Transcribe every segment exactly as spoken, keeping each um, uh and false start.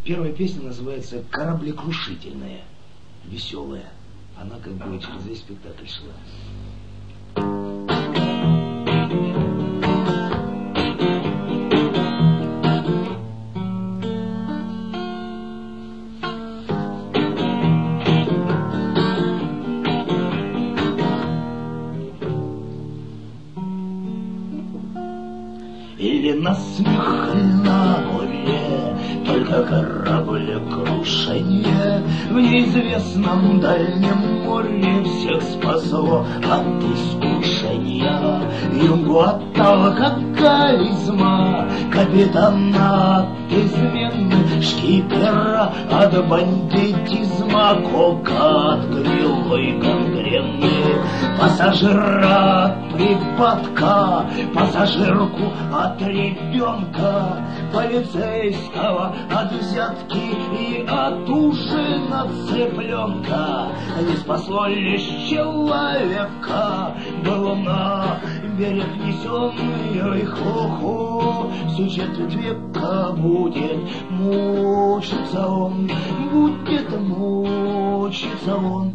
Первая песня называется «Кораблекрушительная», веселая. Она как бы через весь спектакль шла. Или насмех на море, только кораблекрушение в неизвестном дальнем море всех спасло от искушения. Юнгу от алкоголизма, капитана от измены, шкипера от бандитизма, кока от гнилой гангрены, пассажира от припадка, пассажирку от ребенка, полицейского от взятки и от ужина цыпленка. Не спасло лишь человека, был на берег несенный, ой, хо-хо, всю четверть века будет мучиться он, будет мучиться он.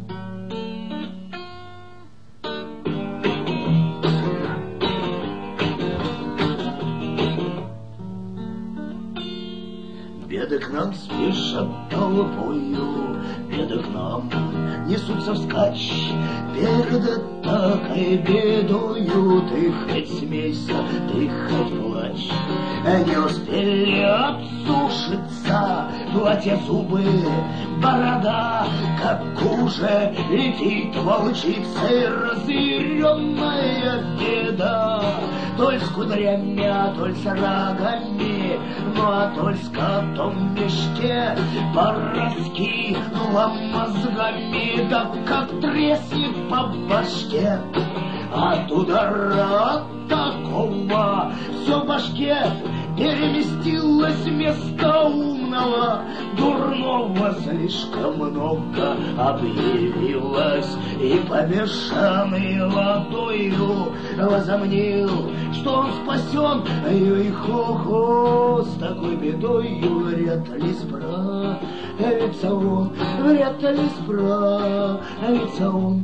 Беды к нам спешат толпою, беды к нам несутся вскачь. Перед такой бедою ты хоть смейся, ты хоть плачь. Не успели отсушиться платья, зубы, борода, как уже летит волчицей разъяренная беда. Толь с кудрями, а толь с рогами, ну а толь с котом в мешке пораскинула мозгами, да как треснет по башке. От удара такого все в башке переместилось вместо умного, дурного слишком много объявилось, и помешанный водою возомнил, что он спасен. Ой-хо-хо, с такой бедою вряд ли справится он, вряд ли справится он.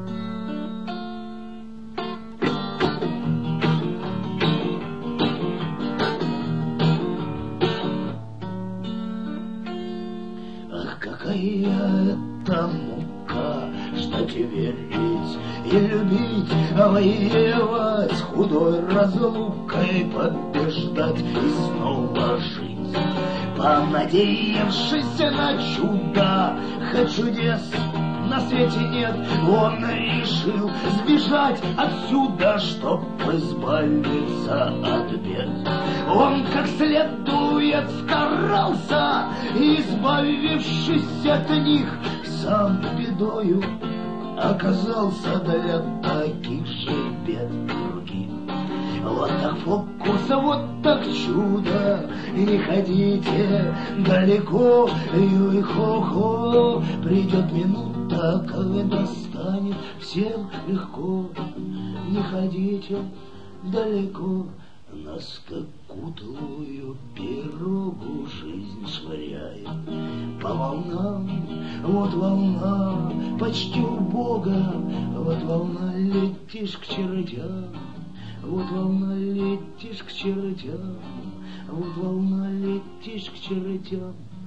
Какая это мука ждать и верить, и любить, воевать, с худой разлукой побеждать и снова жить. Понадеявшись на чудо, хоть чудес на свете нет, он решил сбежать отсюда, чтоб избавиться от бед. Он как следует старался, избавившись от них, сам бедою оказался для таких же бед других. Вот так фокус, вот так чудо, и не ходите далеко, ой-хо-хо, придет минута, когда станет всем легко. Не ходите далеко, нас как кутлую пирогу жизнь швыряет по волнам. Вот волна почти у Бога, вот волна летишь к чертям. Вот волна летишь к чертям, вот волна летишь к чертям.